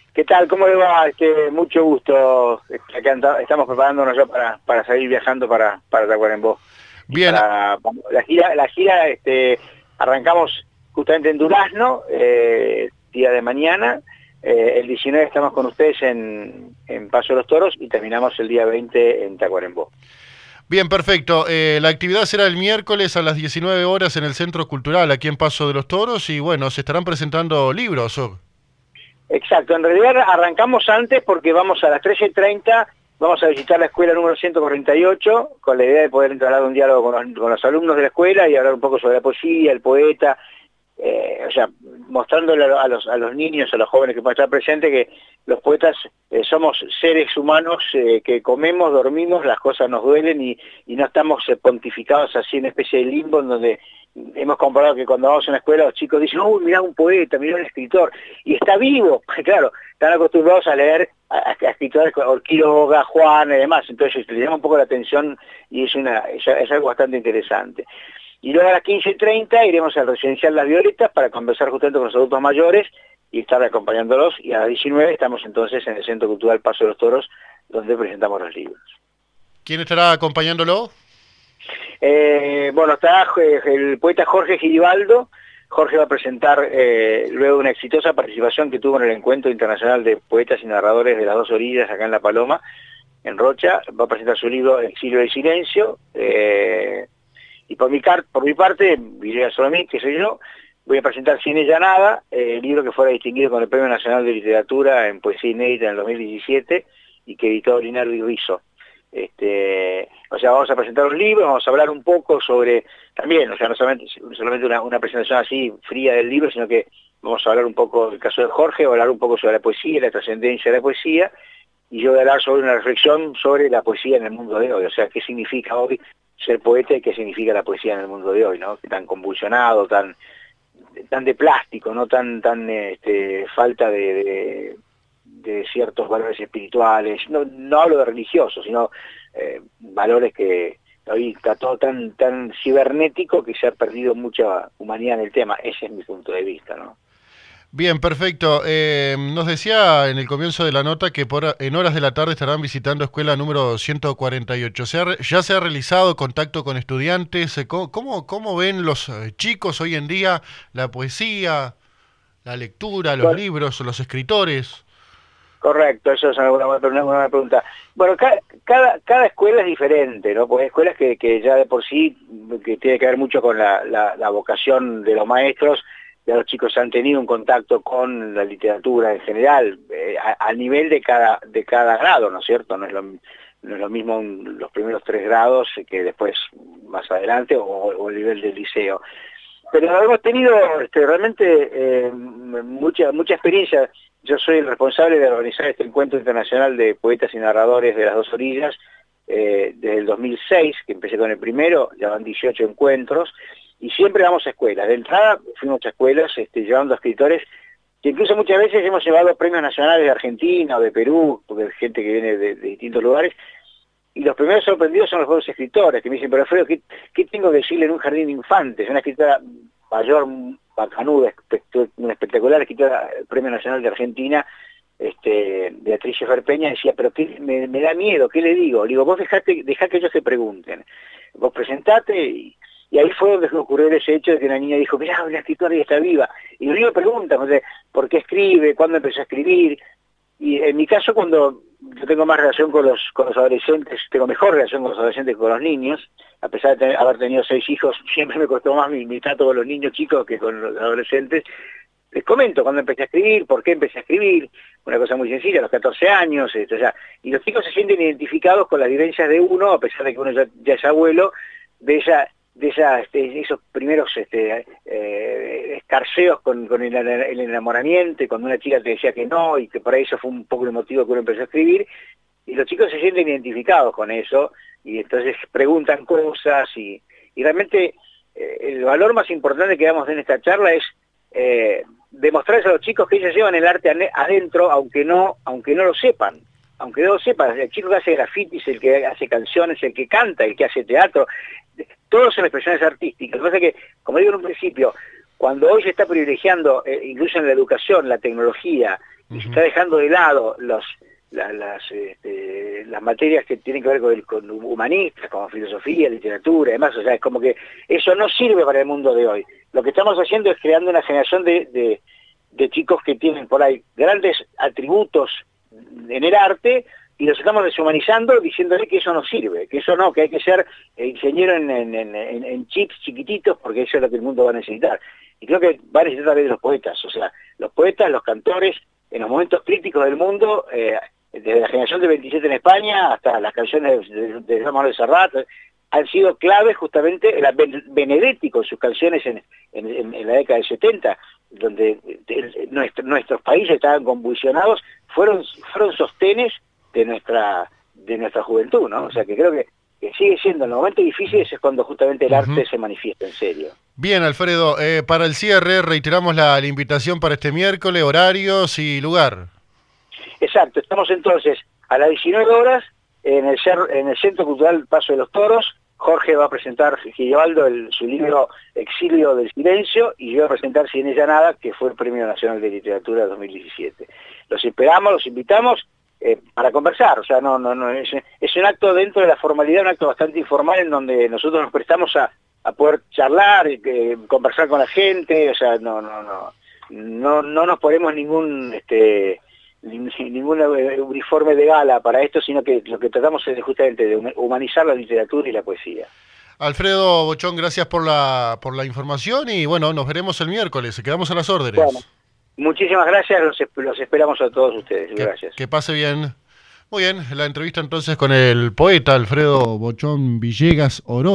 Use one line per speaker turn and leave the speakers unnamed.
¿Qué tal? ¿Cómo le va? Mucho gusto. Acá estamos preparándonos ya para seguir viajando para Tacuarembó. Y
Bien,
para la gira, arrancamos justamente en Durazno, día de mañana. El 19 estamos con ustedes en Paso de los Toros y terminamos el día 20 en Tacuarembó.
bien, perfecto. La actividad será el miércoles a las 19 horas en el Centro Cultural, aquí en Paso de los Toros, y bueno, se estarán presentando libros.
Exacto, en realidad arrancamos antes porque vamos a las 13:30, vamos a visitar la escuela número 148 con la idea de poder entablar un diálogo con los alumnos de la escuela y hablar un poco sobre la poesía, el poeta, o sea, mostrándole a los niños, a los jóvenes que puedan estar presentes, que los poetas somos seres humanos que comemos, dormimos, las cosas nos duelen y no estamos pontificados así en una especie de limbo en donde hemos comprobado que cuando vamos a una escuela los chicos dicen, uy, mirá un poeta, mirá un escritor, y está vivo, claro, están acostumbrados a leer a escritores como Quiroga, Juan y demás, entonces le llama un poco la atención y es algo bastante interesante. Y luego a las 15:30 iremos al residencial Las Violetas para conversar justamente con los adultos mayores y estar acompañándolos, y a las 19 estamos entonces en el Centro Cultural Paso de los Toros, donde presentamos los libros.
¿Quién estará acompañándolo?
Bueno, está el poeta Jorge Giribaldo. Jorge va a presentar luego una exitosa participación que tuvo en el Encuentro Internacional de Poetas y Narradores de las Dos Orillas, acá en La Paloma, en Rocha. Va a presentar su libro Exilio del Silencio. Y por mi parte, Villegas Solomí, que soy yo, voy a presentar Sin ella nada, el libro que fue distinguido con el Premio Nacional de Literatura en Poesía Inédita en el 2017 y que editó Linardi Rizzo. O sea, vamos a presentar un libro, vamos a hablar un poco sobre, también, o sea, no solamente una presentación así fría del libro, sino que vamos a hablar un poco del caso de Jorge, voy a hablar un poco sobre la poesía, la trascendencia de la poesía, y yo voy a hablar sobre una reflexión sobre la poesía en el mundo de hoy, o sea, qué significa hoy ser poeta y qué significa la poesía en el mundo de hoy, ¿no? Tan convulsionado, tan de plástico, no tan falta de ciertos valores espirituales, no hablo de religiosos, sino valores que hoy está todo tan cibernético que se ha perdido mucha humanidad en el tema. Ese es mi punto de vista, ¿no?
Bien, perfecto. Nos decía en el comienzo de la nota que en horas de la tarde estarán visitando escuela número 148. ¿Ya se ha realizado contacto con estudiantes? ¿Cómo ven los chicos hoy en día la poesía, la lectura, los libros, los escritores?
Correcto, eso es una buena pregunta. Bueno, cada escuela es diferente, ¿no? Porque hay escuelas que ya de por sí, que tiene que ver mucho con la vocación de los maestros. Ya los chicos han tenido un contacto con la literatura en general, a nivel de cada grado, ¿no es cierto? No es lo mismo los primeros 3 grados que después más adelante o el nivel del liceo. Pero hemos tenido realmente mucha experiencia. Yo soy el responsable de organizar este encuentro internacional de poetas y narradores de las Dos Orillas desde el 2006, que empecé con el primero, ya van 18 encuentros, y siempre vamos a escuelas. De entrada fuimos a escuelas llevando a escritores que incluso muchas veces hemos llevado premios nacionales de Argentina o de Perú, porque hay gente que viene de distintos lugares, y los primeros sorprendidos son los buenos escritores, que me dicen, pero Alfredo, ¿qué tengo que decirle en un jardín de infantes? Una escritora mayor, bacanuda, una espectacular escritora, el Premio Nacional de Argentina, Beatriz Ferpeña, decía, pero me da miedo, ¿qué le digo? Le digo, vos dejá que ellos te pregunten, vos presentate, y ahí fue donde ocurrió ese hecho de que una niña dijo, mirá, la escritora ya está viva, y los niños preguntan, ¿por qué escribe? ¿Cuándo empezó a escribir? Y en mi caso, cuando yo tengo más relación con los adolescentes, tengo mejor relación con los adolescentes que con los niños, a pesar de haber tenido 6 hijos, siempre me costó más mi trato con los niños chicos que con los adolescentes. Les comento cuando empecé a escribir, por qué empecé a escribir, una cosa muy sencilla, a los 14 años, y los chicos se sienten identificados con las vivencias de uno, a pesar de que uno ya es abuelo, de esos primeros escarceos con el enamoramiento, y cuando una chica te decía que no, y que por ahí eso fue un poco el motivo que uno empezó a escribir, y los chicos se sienten identificados con eso, y entonces preguntan cosas, y realmente el valor más importante que damos en esta charla es demostrarles a los chicos que ellos llevan el arte adentro, aunque no lo sepan. Aunque no lo sepan, el chico que hace grafitis, el que hace canciones, el que canta, el que hace teatro, todos son expresiones artísticas. Lo que pasa es que, como digo en un principio, cuando hoy se está privilegiando, incluso en la educación, la tecnología y se está dejando de lado las materias que tienen que ver con humanistas, como filosofía, literatura y demás. O sea, es como que eso no sirve para el mundo de hoy. Lo que estamos haciendo es creando una generación de chicos que tienen por ahí grandes atributos en el arte, y los estamos deshumanizando diciéndole que eso no sirve, que eso no, que hay que ser ingeniero en chips chiquititos, porque eso es lo que el mundo va a necesitar. Y creo que va a necesitar también de los poetas, o sea, los poetas, los cantores, en los momentos críticos del mundo, desde la generación del 27 en España hasta las canciones de Jean Manuel Serrat, han sido claves justamente. Era Benedetti con sus canciones en la década del 70, donde nuestros países estaban convulsionados, fueron sostenes de nuestra juventud, ¿no? O sea que creo que sigue siendo, en los momentos difíciles es cuando justamente el arte se manifiesta en serio.
Bien, Alfredo, para el cierre reiteramos la invitación para este miércoles, horarios y lugar.
Exacto, estamos entonces a las 19 horas en el Centro Cultural Paso de los Toros. Jorge va a presentar, Givaldo, su libro Exilio del Silencio, y yo voy a presentar Sin ella nada, que fue el Premio Nacional de Literatura 2017. Los esperamos, los invitamos para conversar. O sea, no es un acto dentro de la formalidad, un acto bastante informal, en donde nosotros nos prestamos a poder charlar, conversar con la gente. O sea, no nos ponemos ningún uniforme de gala para esto, sino que lo que tratamos es justamente de humanizar la literatura y la poesía.
Alfredo Bochón, gracias por la información, y bueno, nos veremos el miércoles, quedamos a las órdenes.
Bueno, muchísimas gracias, los esperamos a todos ustedes. Gracias.
Que pase bien. Muy bien, la entrevista entonces con el poeta Alfredo Bochón Villegas Oró.